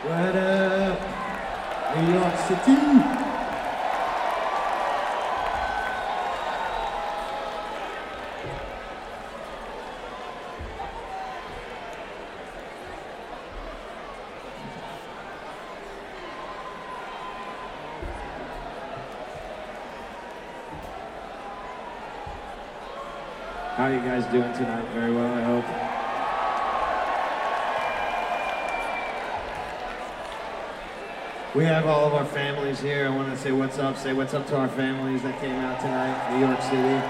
What up, New York City? How are you guys doing tonight? Very well, I hope. We have all of our families here. I want to say what's up. Say what's up to our families that came out tonight, New York City.